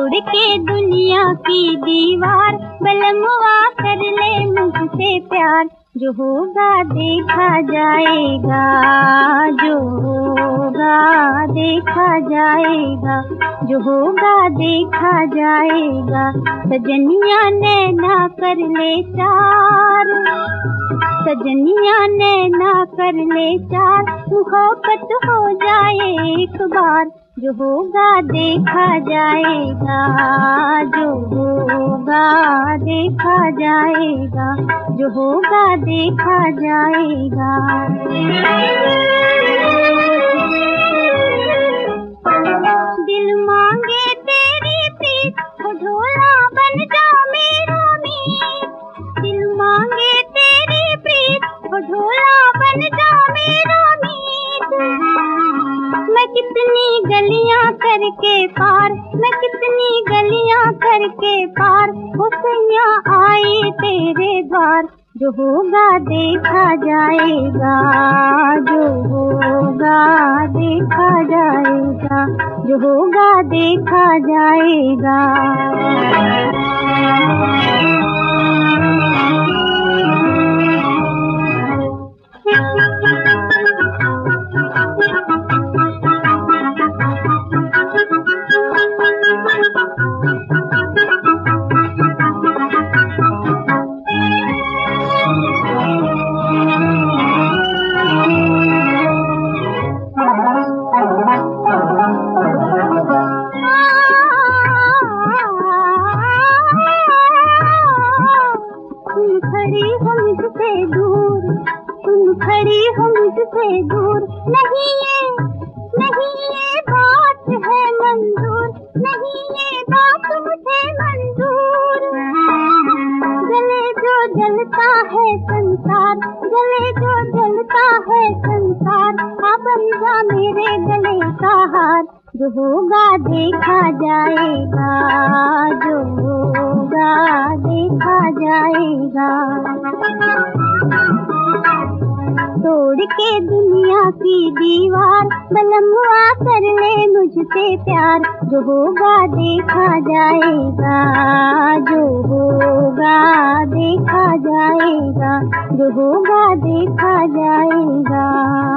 तोड़ के दुनिया की दीवार, बलमवा कर ले मुझसे प्यार। जो होगा देखा जाएगा, जो होगा देखा जाएगा, जो होगा देखा जाएगा। सजनिया नैना कर ले चार, सजनिया नैना कर ले चार, मुहब्बत हो जाए एक बार। जो होगा देखा जाएगा, जो होगा देखा जाएगा, जो होगा देखा जाएगा। दिल मांगे तेरी प्रीत, वो ढोला बन जा मेरा मीत। दिल मांगे तेरी प्रीत, वो ढोला बन जा मेरा मीत। मैं कितनी गलियां करके पार, मैं कितनी गलियां करके पार, वो सैया आई तेरे द्वार। जो होगा देखा जाएगा, जो होगा देखा जाएगा, जो होगा देखा जाएगा। खड़ी हो मुझसे दूर, तुम खड़ी हो मुझसे दूर। नहीं ये बात है मंजूर, नहीं ये बात मुझे मंजूर। गले जो जलता है संसार, गले जो जलता है संसार, आ बन जा मेरे गले का हार। जो होगा देखा जाएगा, जो होगा देखा जाएगा। तोड़ के दुनिया की दीवार, बलमवा कर ले मुझसे प्यार। जो होगा देखा जाएगा, जो होगा देखा जाएगा, जो होगा देखा जाएगा।